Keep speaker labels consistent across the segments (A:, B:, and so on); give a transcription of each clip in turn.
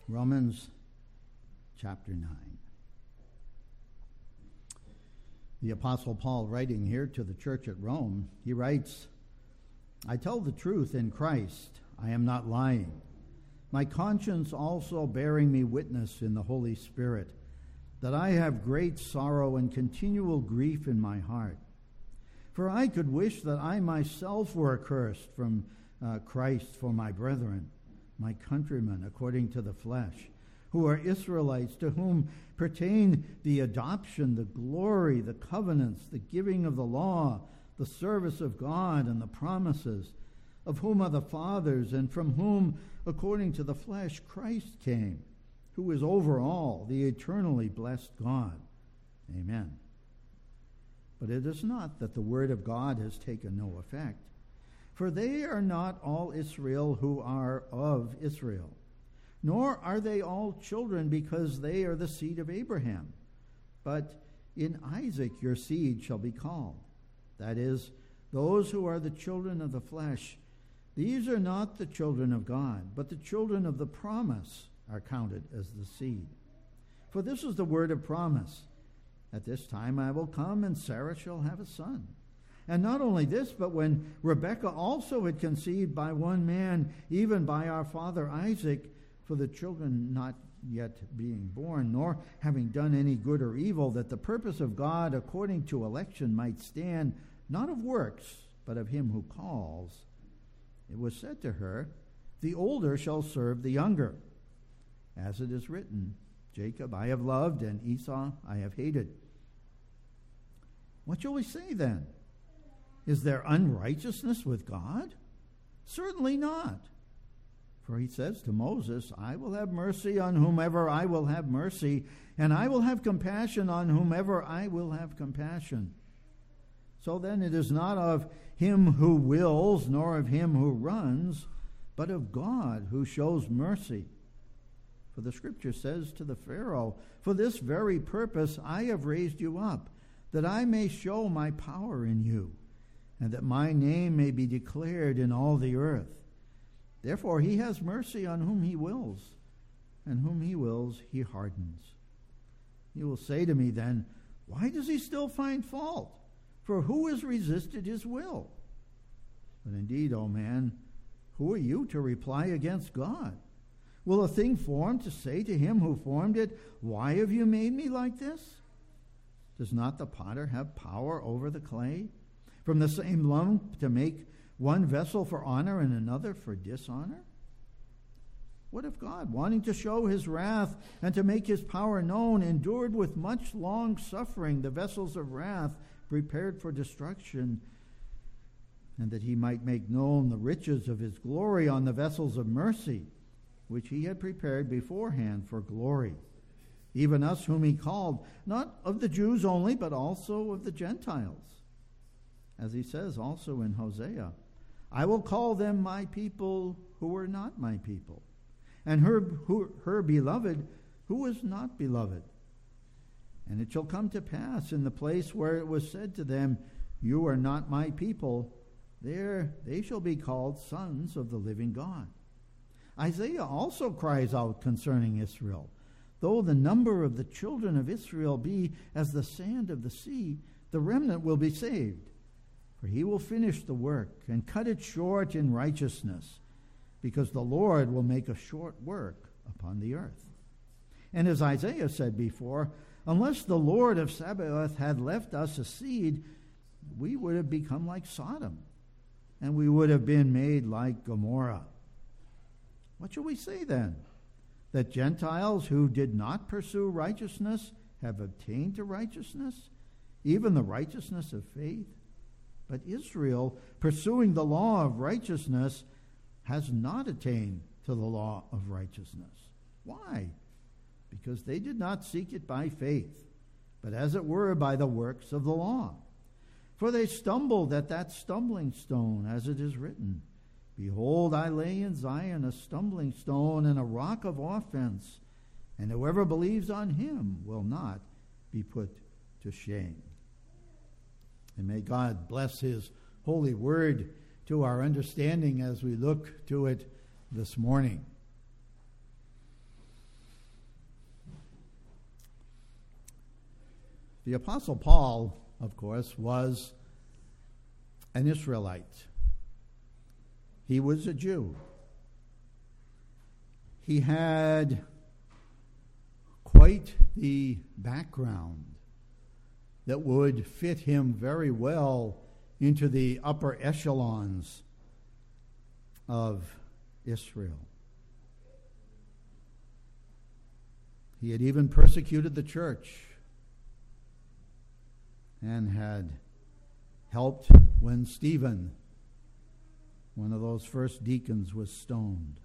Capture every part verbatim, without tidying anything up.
A: Romans chapter nine. The Apostle Paul, writing here to the church at Rome, he writes, I tell the truth in Christ, I am not lying. My conscience also bearing me witness in the Holy Spirit, that I have great sorrow and continual grief in my heart. For I could wish that I myself were accursed from uh, Christ for my brethren, my countrymen according to the flesh, who are Israelites, to whom pertain the adoption, the glory, the covenants, the giving of the law, the service of God, and the promises, of whom are the fathers, and from whom, according to the flesh, Christ came, who is over all, the eternally blessed God. Amen. But it is not that the word of God has taken no effect, for they are not all Israel who are of Israel, nor are they all children because they are the seed of Abraham. But in Isaac your seed shall be called. That is, those who are the children of the flesh. These are not the children of God, but the children of the promise are counted as the seed. For this is the word of promise. At this time I will come, and Sarah shall have a son. And not only this, but when Rebekah also had conceived by one man, even by our father Isaac, for the children not yet being born, nor having done any good or evil, that the purpose of God according to election might stand, not of works, but of him who calls, it was said to her, the older shall serve the younger. As it is written, Jacob I have loved, and Esau I have hated. What shall we say then? Is there unrighteousness with God? Certainly not. For he says to Moses, I will have mercy on whomever I will have mercy, and I will have compassion on whomever I will have compassion. So then it is not of him who wills, nor of him who runs, but of God who shows mercy. For the scripture says to the Pharaoh, for this very purpose I have raised you up, that I may show my power in you, and that my name may be declared in all the earth. Therefore he has mercy on whom he wills, and whom he wills he hardens. You will say to me then, why does he still find fault? For who has resisted his will? But indeed, O man, who are you to reply against God? Will a thing formed to say to him who formed it, why have you made me like this? Does not the potter have power over the clay, from the same lump to make one vessel for honor and another for dishonor? What if God, wanting to show his wrath and to make his power known, endured with much long suffering the vessels of wrath prepared for destruction, and that he might make known the riches of his glory on the vessels of mercy, which he had prepared beforehand for glory, even us whom he called, not of the Jews only, but also of the Gentiles. As he says also in Hosea, I will call them my people who were not my people, and her, who, her beloved who was not beloved. And it shall come to pass in the place where it was said to them, you are not my people, there they shall be called sons of the living God. Isaiah also cries out concerning Israel, though the number of the children of Israel be as the sand of the sea, the remnant will be saved. For he will finish the work and cut it short in righteousness, because the Lord will make a short work upon the earth. And as Isaiah said before, unless the Lord of Sabaoth had left us a seed, we would have become like Sodom, and we would have been made like Gomorrah. What shall we say then? That Gentiles who did not pursue righteousness have obtained to righteousness, even the righteousness of faith? But Israel, pursuing the law of righteousness, has not attained to the law of righteousness. Why? Because they did not seek it by faith, but as it were by the works of the law. For they stumbled at that stumbling stone, as it is written, behold, I lay in Zion a stumbling stone and a rock of offense, and whoever believes on him will not be put to shame. And may God bless his holy word to our understanding as we look to it this morning. The Apostle Paul, of course, was an Israelite. He was a Jew. He had quite the background that would fit him very well into the upper echelons of Israel. He had even persecuted the church and had helped when Stephen, one of those first deacons, was stoned.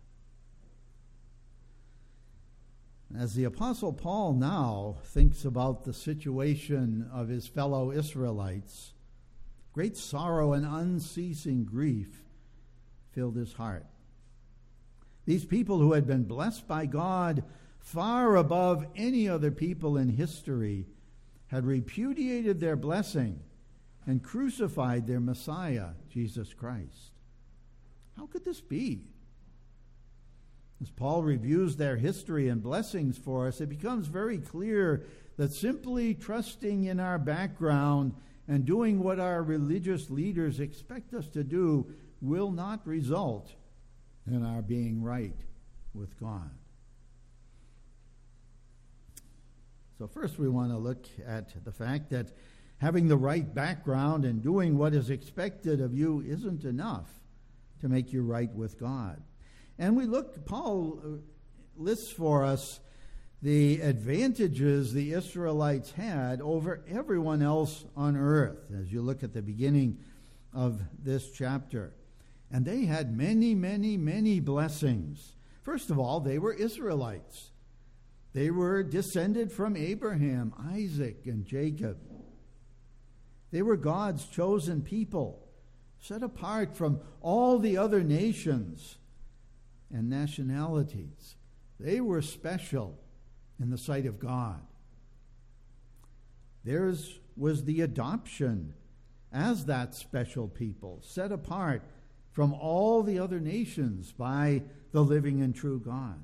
A: As the Apostle Paul now thinks about the situation of his fellow Israelites, great sorrow and unceasing grief filled his heart. These people who had been blessed by God far above any other people in history had repudiated their blessing and crucified their Messiah, Jesus Christ. How could this be? As Paul reviews their history and blessings for us, it becomes very clear that simply trusting in our background and doing what our religious leaders expect us to do will not result in our being right with God. So first we want to look at the fact that having the right background and doing what is expected of you isn't enough to make you right with God. And we look, Paul lists for us the advantages the Israelites had over everyone else on earth, as you look at the beginning of this chapter. And they had many, many, many blessings. First of all, they were Israelites. They were descended from Abraham, Isaac, and Jacob. They were God's chosen people, set apart from all the other nations and nationalities. They were special in the sight of God. Theirs was the adoption as that special people, set apart from all the other nations by the living and true God.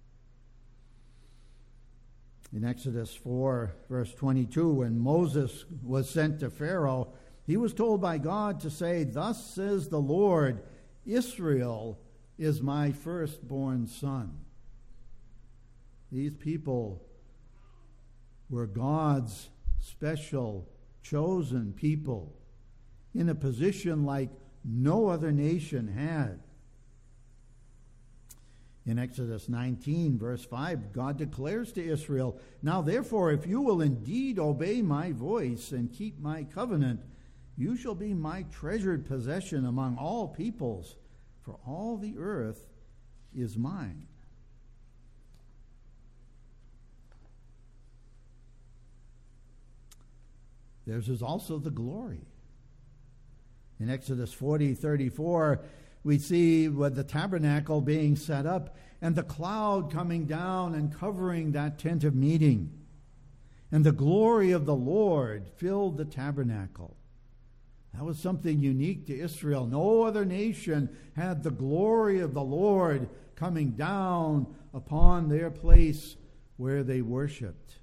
A: In Exodus four, verse twenty-two, when Moses was sent to Pharaoh, he was told by God to say, "Thus says the Lord, Israel is my firstborn son." These people were God's special, chosen people in a position like no other nation had. In Exodus nineteen, verse five, God declares to Israel, "Now therefore, if you will indeed obey my voice and keep my covenant, you shall be my treasured possession among all peoples, for all the earth is mine." Theirs is also the glory. In Exodus forty, thirty-four, we see with the tabernacle being set up and the cloud coming down and covering that tent of meeting. And the glory of the Lord filled the tabernacle. That was something unique to Israel. No other nation had the glory of the Lord coming down upon their place where they worshiped.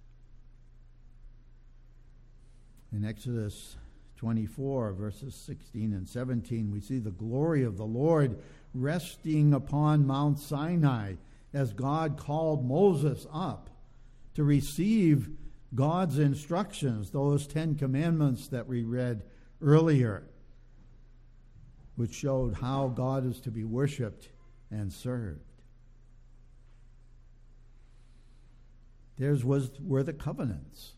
A: In Exodus twenty-four, verses sixteen and seventeen, we see the glory of the Lord resting upon Mount Sinai as God called Moses up to receive God's instructions, those Ten Commandments that we read earlier, which showed how God is to be worshipped and served. Theirs was were the covenants.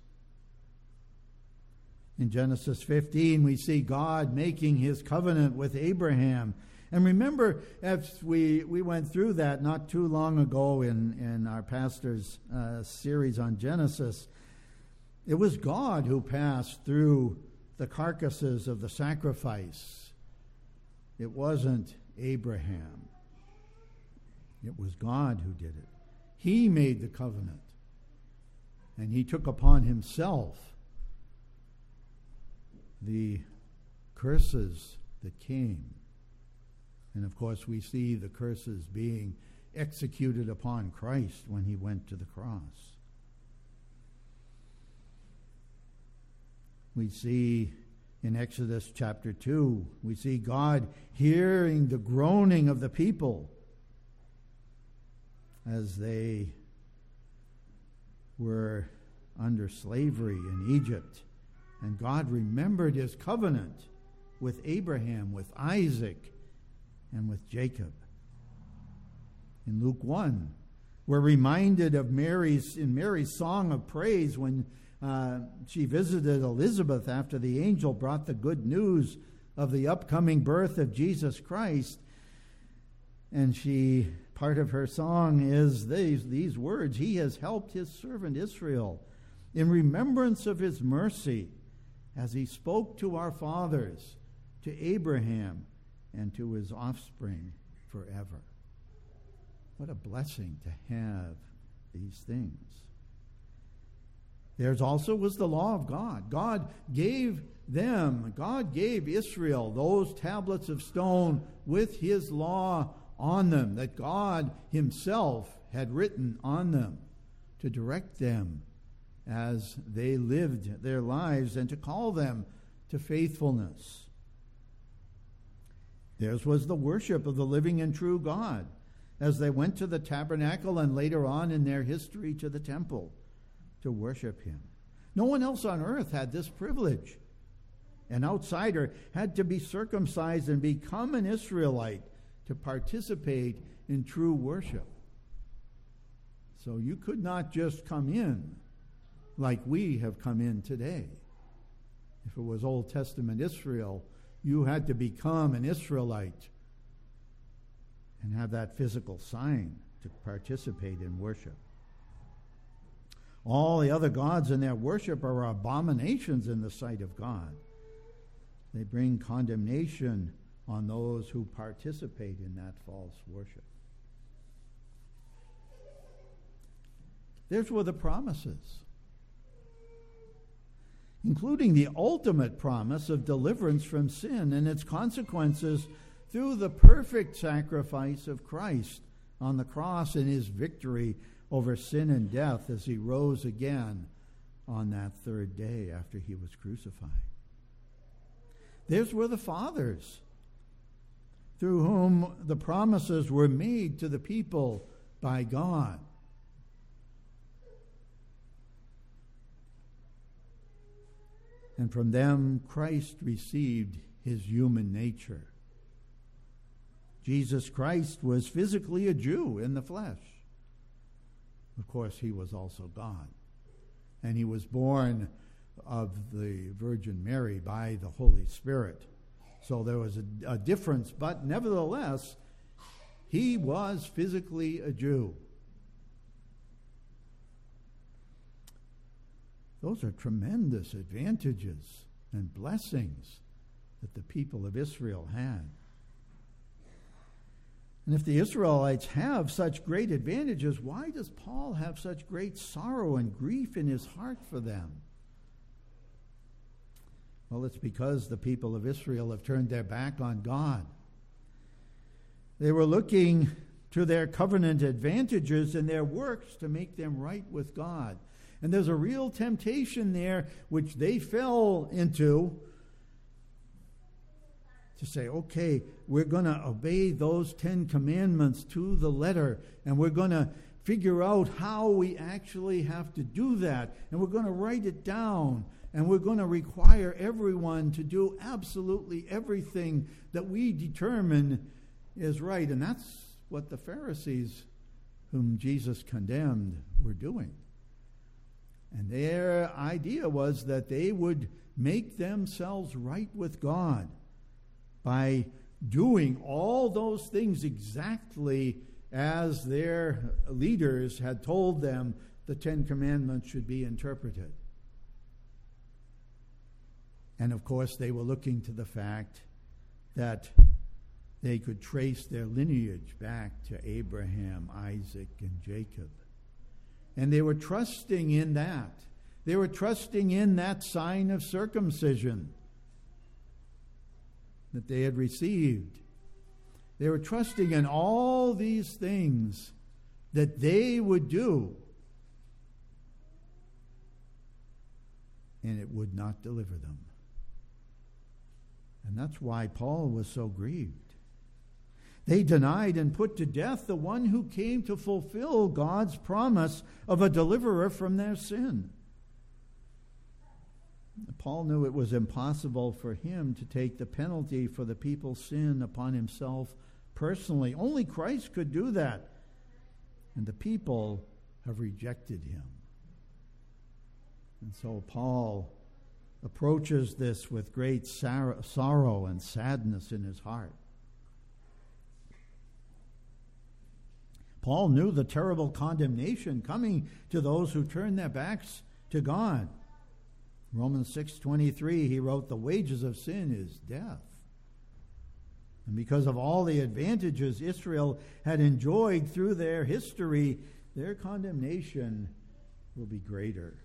A: In Genesis fifteen, we see God making his covenant with Abraham. And remember, as we, we went through that not too long ago in, in our pastor's uh, series on Genesis, it was God who passed through the carcasses of the sacrifice. It wasn't Abraham. It was God who did it. He made the covenant. And he took upon himself the curses that came. And of course, we see the curses being executed upon Christ when he went to the cross. We see in Exodus chapter two, we see God hearing the groaning of the people as they were under slavery in Egypt. And God remembered his covenant with Abraham, with Isaac, and with Jacob. In Luke one, we're reminded of Mary's, in Mary's song of praise when uh, she visited Elizabeth after the angel brought the good news of the upcoming birth of Jesus Christ. And she, part of her song is these, these words, "He has helped his servant Israel in remembrance of his mercy, as he spoke to our fathers, to Abraham, and to his offspring forever." What a blessing to have these things. There's also was the law of God. God gave them, God gave Israel those tablets of stone with his law on them, that God himself had written on them to direct them as they lived their lives and to call them to faithfulness. Theirs was the worship of the living and true God as they went to the tabernacle and later on in their history to the temple to worship him. No one else on earth had this privilege. An outsider had to be circumcised and become an Israelite to participate in true worship. So you could not just come in like we have come in today. If it was Old Testament Israel, you had to become an Israelite and have that physical sign to participate in worship. All the other gods and their worship are abominations in the sight of God. They bring condemnation on those who participate in that false worship. There's were the promises, including the ultimate promise of deliverance from sin and its consequences through the perfect sacrifice of Christ on the cross and his victory over sin and death as he rose again on that third day after he was crucified. Theirs were the fathers, through whom the promises were made to the people by God. And from them, Christ received his human nature. Jesus Christ was physically a Jew in the flesh. Of course, he was also God. And he was born of the Virgin Mary by the Holy Spirit. So there was a, a difference, but nevertheless, he was physically a Jew. Those are tremendous advantages and blessings that the people of Israel had. And if the Israelites have such great advantages, why does Paul have such great sorrow and grief in his heart for them? Well, it's because the people of Israel have turned their back on God. They were looking to their covenant advantages and their works to make them right with God. And there's a real temptation there which they fell into to say, okay, we're going to obey those Ten Commandments to the letter, and we're going to figure out how we actually have to do that, and we're going to write it down, and we're going to require everyone to do absolutely everything that we determine is right. And that's what the Pharisees, whom Jesus condemned, were doing. And their idea was that they would make themselves right with God by doing all those things exactly as their leaders had told them the Ten Commandments should be interpreted. And of course, they were looking to the fact that they could trace their lineage back to Abraham, Isaac, and Jacob. And they were trusting in that. They were trusting in that sign of circumcision that they had received. They were trusting in all these things that they would do and it would not deliver them. And that's why Paul was so grieved. They denied and put to death the one who came to fulfill God's promise of a deliverer from their sin. Paul knew it was impossible for him to take the penalty for the people's sin upon himself personally. Only Christ could do that. And the people have rejected him. And so Paul approaches this with great sorrow and sadness in his heart. Paul knew the terrible condemnation coming to those who turn their backs to God. Romans six twenty-three, he wrote, "The wages of sin is death." And because of all the advantages Israel had enjoyed through their history, their condemnation will be greater.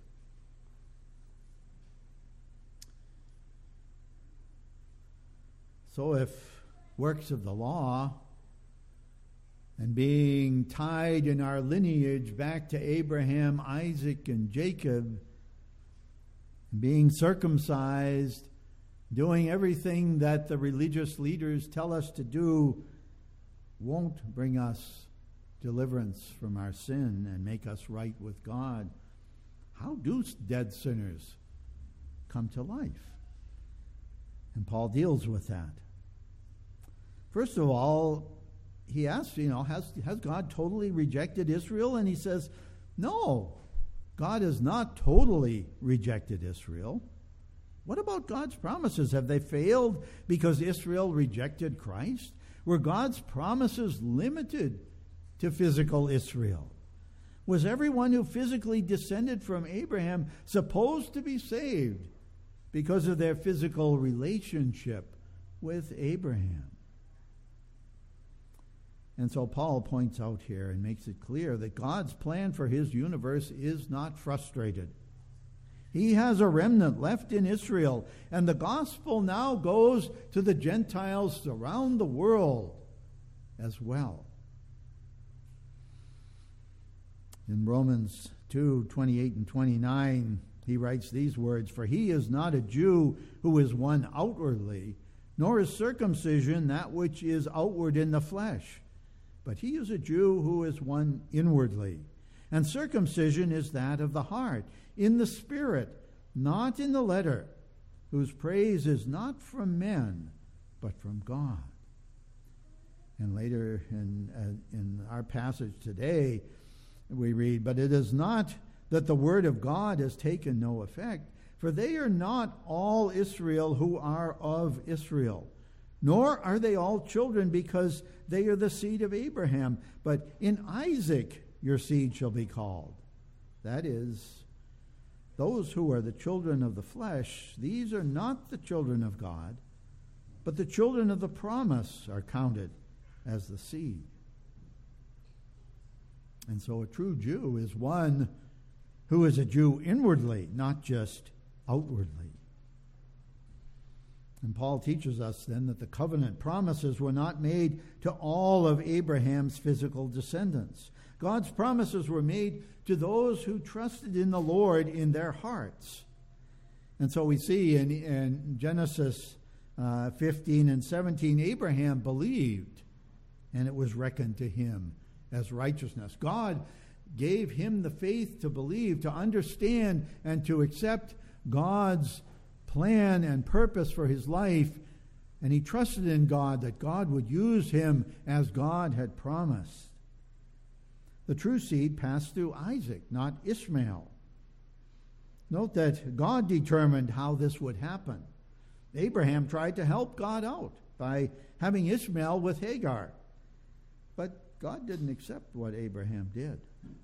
A: So if works of the law and being tied in our lineage back to Abraham, Isaac, and Jacob, being circumcised, doing everything that the religious leaders tell us to do, won't bring us deliverance from our sin and make us right with God, how do dead sinners come to life? And Paul deals with that. First of all, he asks, you know, has, has God totally rejected Israel? And he says, no, God has not totally rejected Israel. What about God's promises? Have they failed because Israel rejected Christ? Were God's promises limited to physical Israel? Was everyone who physically descended from Abraham supposed to be saved because of their physical relationship with Abraham? And so Paul points out here and makes it clear that God's plan for his universe is not frustrated. He has a remnant left in Israel, and the gospel now goes to the Gentiles around the world as well. In Romans two twenty-eight and twenty-nine, he writes these words, "For he is not a Jew who is one outwardly, nor is circumcision that which is outward in the flesh. But he is a Jew who is one inwardly. And circumcision is that of the heart, in the spirit, not in the letter, whose praise is not from men, but from God." And later in, uh, in our passage today, we read, "But it is not that the word of God has taken no effect, for they are not all Israel who are of Israel. Nor are they all children, because they are the seed of Abraham. But in Isaac your seed shall be called." That is, those who are the children of the flesh, these are not the children of God, but the children of the promise are counted as the seed. And so a true Jew is one who is a Jew inwardly, not just outwardly. And Paul teaches us then that the covenant promises were not made to all of Abraham's physical descendants. God's promises were made to those who trusted in the Lord in their hearts. And so we see in, in Genesis uh, fifteen and seventeen, Abraham believed, and it was reckoned to him as righteousness. God gave him the faith to believe, to understand, and to accept God's plan and purpose for his life, and he trusted in God that God would use him as God had promised. The true seed passed through Isaac, not Ishmael. Note that God determined how this would happen. Abraham tried to help God out by having Ishmael with Hagar, but God didn't accept what Abraham did.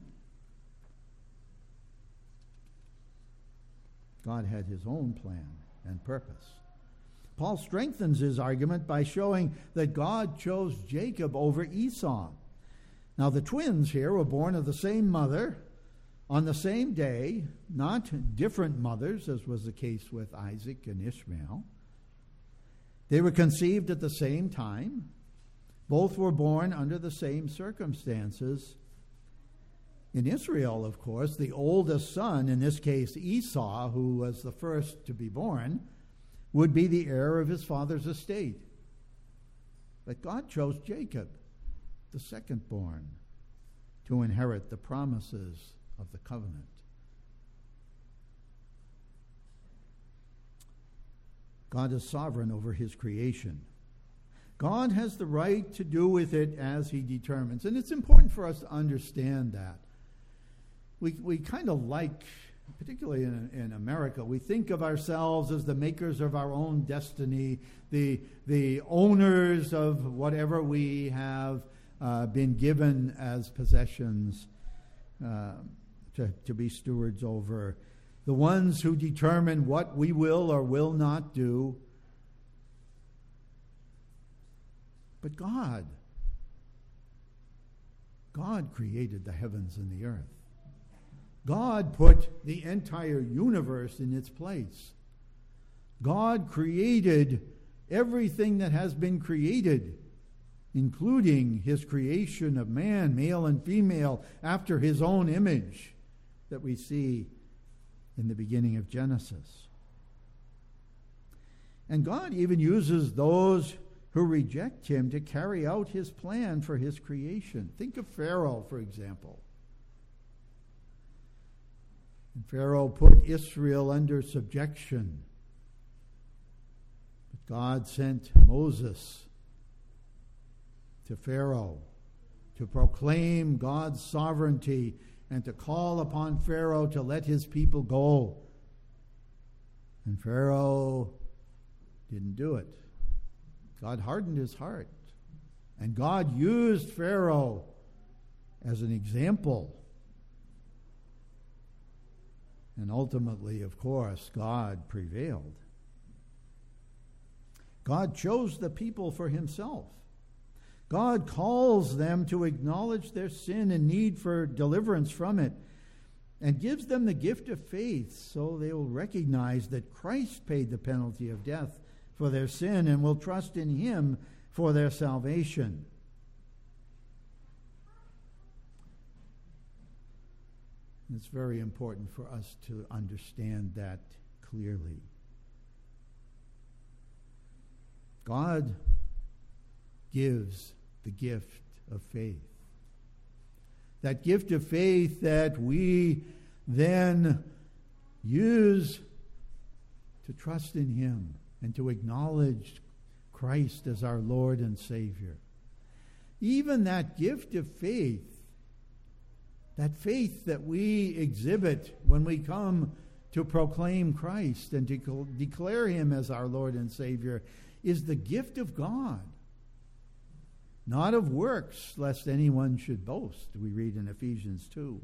A: God had his own plan and purpose. Paul strengthens his argument by showing that God chose Jacob over Esau. Now, the twins here were born of the same mother on the same day, not different mothers, as was the case with Isaac and Ishmael. They were conceived at the same time. Both were born under the same circumstances. In Israel, of course, the oldest son, in this case Esau, who was the first to be born, would be the heir of his father's estate. But God chose Jacob, the second born, to inherit the promises of the covenant. God is sovereign over his creation. God has the right to do with it as he determines. And it's important for us to understand that. We we kind of like, particularly in, in America, we think of ourselves as the makers of our own destiny, the, the owners of whatever we have uh, been given as possessions uh, to, to be stewards over, the ones who determine what we will or will not do. But God, God created the heavens and the earth. God put the entire universe in its place. God created everything that has been created, including his creation of man, male and female, after his own image that we see in the beginning of Genesis. And God even uses those who reject him to carry out his plan for his creation. Think of Pharaoh, for example. And Pharaoh put Israel under subjection. But God sent Moses to Pharaoh to proclaim God's sovereignty and to call upon Pharaoh to let his people go. And Pharaoh didn't do it. God hardened his heart. And God used Pharaoh as an example. And ultimately, of course, God prevailed. God chose the people for himself. God calls them to acknowledge their sin and need for deliverance from it, and gives them the gift of faith so they will recognize that Christ paid the penalty of death for their sin and will trust in him for their salvation. It's very important for us to understand that clearly. God gives the gift of faith. That gift of faith that we then use to trust in him and to acknowledge Christ as our Lord and Savior. Even that gift of faith, that faith that we exhibit when we come to proclaim Christ and to declare him as our Lord and Savior, is the gift of God, not of works, lest anyone should boast, we read in Ephesians two.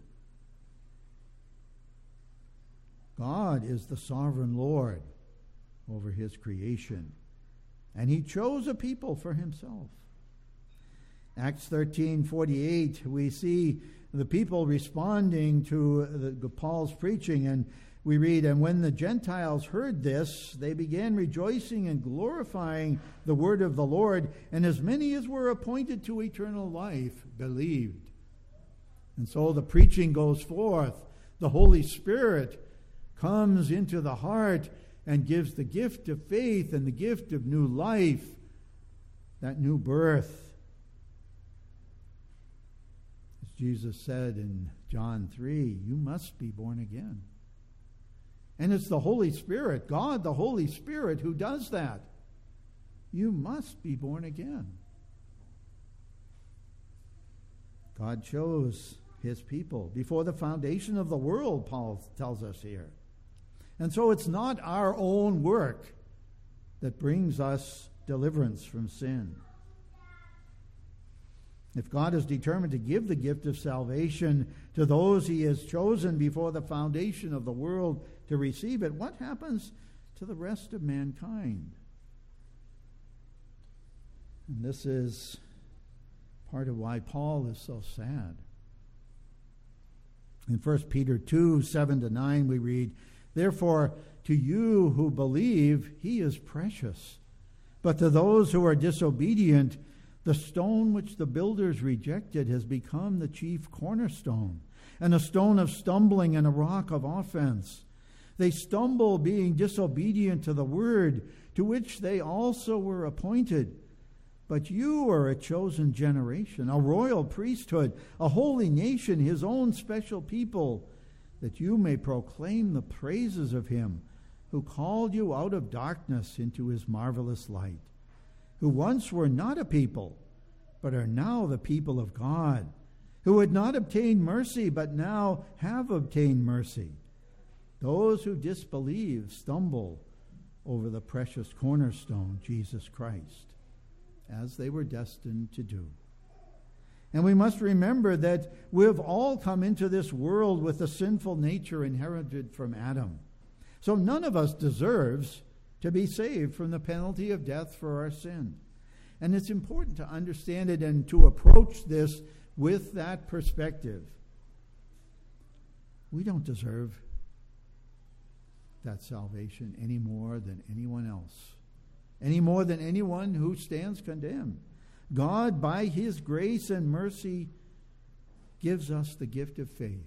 A: God is the sovereign Lord over his creation, and he chose a people for himself. Acts thirteen forty-eight, we see the people responding to the, Paul's preaching, and we read, "And when the Gentiles heard this, they began rejoicing and glorifying the word of the Lord, and as many as were appointed to eternal life believed." And so the preaching goes forth. The Holy Spirit comes into the heart and gives the gift of faith and the gift of new life, that new birth. As Jesus said in John three, you must be born again. And it's the Holy Spirit, God the Holy Spirit, who does that. You must be born again. God chose his people before the foundation of the world, Paul tells us here. And so it's not our own work that brings us deliverance from sin. If God is determined to give the gift of salvation to those he has chosen before the foundation of the world to receive it, what happens to the rest of mankind? And this is part of why Paul is so sad. In First Peter two, seven to nine, we read, "Therefore, to you who believe, he is precious. But to those who are disobedient, the stone which the builders rejected has become the chief cornerstone, and a stone of stumbling and a rock of offense. They stumble being disobedient to the word, to which they also were appointed. But you are a chosen generation, a royal priesthood, a holy nation, his own special people, that you may proclaim the praises of him who called you out of darkness into his marvelous light, who once were not a people, but are now the people of God, who had not obtained mercy, but now have obtained mercy. Those who disbelieve stumble over the precious cornerstone, Jesus Christ, as they were destined to do. And we must remember that we've all come into this world with a sinful nature inherited from Adam. So none of us deserves to be saved from the penalty of death for our sin. And it's important to understand it and to approach this with that perspective. We don't deserve that salvation any more than anyone else, any more than anyone who stands condemned. God, by his grace and mercy, gives us the gift of faith.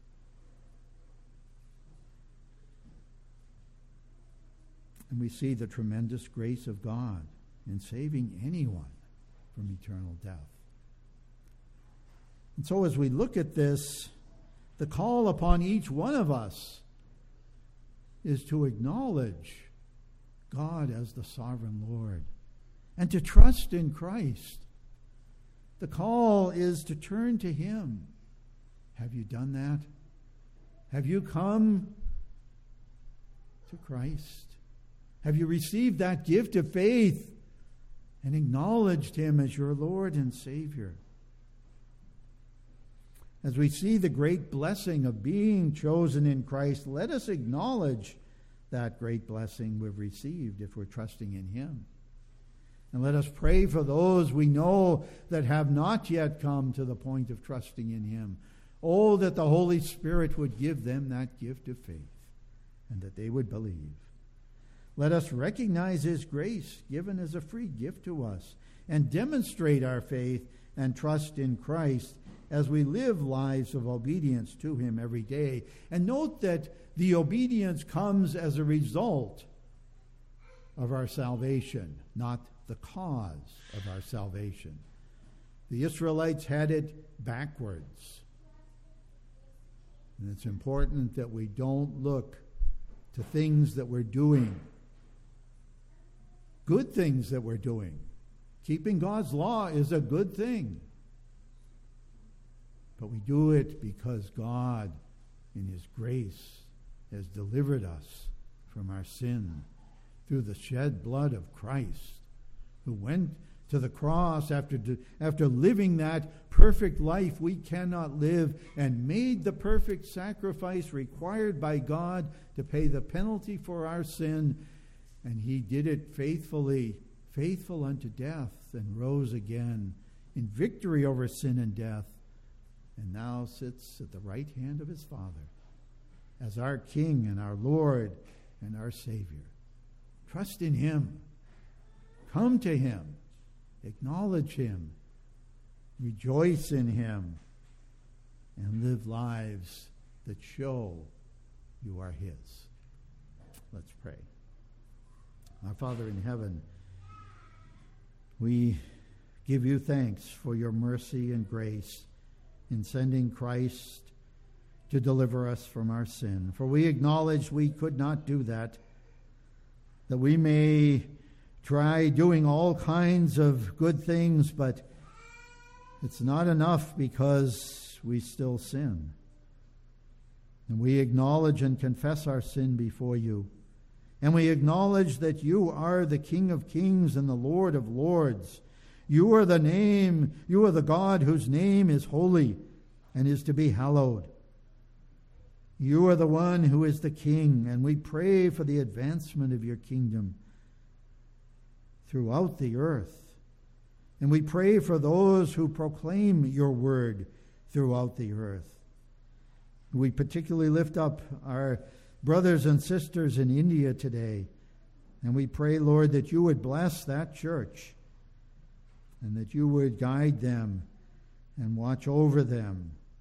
A: And we see the tremendous grace of God in saving anyone from eternal death. And so as we look at this, the call upon each one of us is to acknowledge God as the sovereign Lord and to trust in Christ. The call is to turn to him. Have you done that? Have you come to Christ? Have you received that gift of faith and acknowledged him as your Lord and Savior? As we see the great blessing of being chosen in Christ, let us acknowledge that great blessing we've received if we're trusting in him. And let us pray for those we know that have not yet come to the point of trusting in him. Oh, that the Holy Spirit would give them that gift of faith and that they would believe. Let us recognize his grace given as a free gift to us and demonstrate our faith and trust in Christ as we live lives of obedience to him every day. And note that the obedience comes as a result of our salvation, not the cause of our salvation. The Israelites had it backwards. And it's important that we don't look to things that we're doing, good things that we're doing. Keeping God's law is a good thing. But we do it because God, in his grace, has delivered us from our sin through the shed blood of Christ, who went to the cross after, after living that perfect life we cannot live and made the perfect sacrifice required by God to pay the penalty for our sin. And he did it faithfully, faithful unto death, and rose again in victory over sin and death, and now sits at the right hand of his Father as our King and our Lord and our Savior. Trust in him. Come to him. Acknowledge him. Rejoice in him. And live lives that show you are his. Let's pray. Our Father in heaven, we give you thanks for your mercy and grace in sending Christ to deliver us from our sin. For we acknowledge we could not do that, that we may try doing all kinds of good things, but it's not enough because we still sin. And we acknowledge and confess our sin before you. And we acknowledge that you are the King of kings and the Lord of lords. You are the name, you are the God whose name is holy and is to be hallowed. You are the one who is the King, and we pray for the advancement of your kingdom throughout the earth. And we pray for those who proclaim your word throughout the earth. We particularly lift up our brothers and sisters in India today. And we pray, Lord, that you would bless that church and that you would guide them and watch over them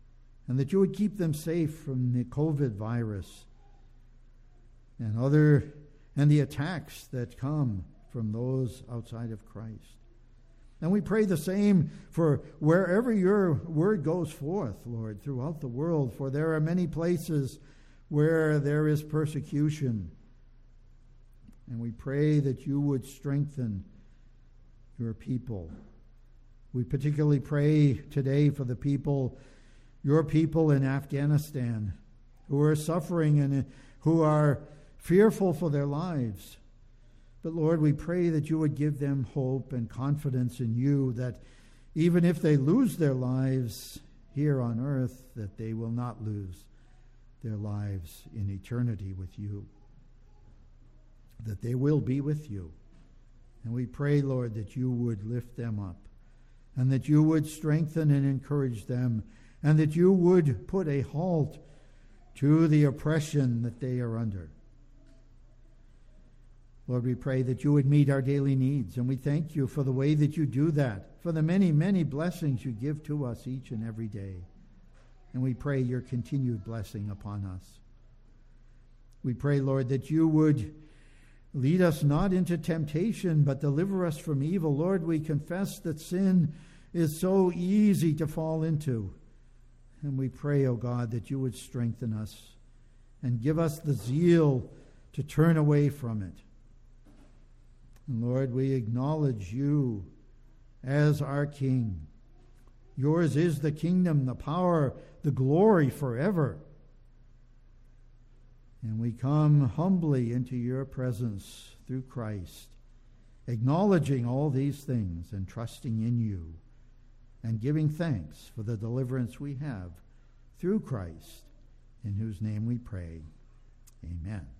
A: and that you would keep them safe from the COVID virus and other and the attacks that come from those outside of Christ. And we pray the same for wherever your word goes forth, Lord, throughout the world, for there are many places where there is persecution. And we pray that you would strengthen your people. We particularly pray today for the people, your people in Afghanistan, who are suffering and who are fearful for their lives. But Lord, we pray that you would give them hope and confidence in you, that even if they lose their lives here on earth, that they will not lose their lives in eternity with you, that they will be with you. And we pray, Lord, that you would lift them up, and that you would strengthen and encourage them, and that you would put a halt to the oppression that they are under. Lord, we pray that you would meet our daily needs, and we thank you for the way that you do that, for the many, many blessings you give to us each and every day. And we pray your continued blessing upon us. We pray, Lord, that you would lead us not into temptation, but deliver us from evil. Lord, we confess that sin is so easy to fall into. And we pray, O God, that you would strengthen us and give us the zeal to turn away from it. And Lord, we acknowledge you as our King. Yours is the kingdom, the power, the glory forever. And we come humbly into your presence through Christ, acknowledging all these things and trusting in you, and giving thanks for the deliverance we have through Christ, in whose name we pray. Amen.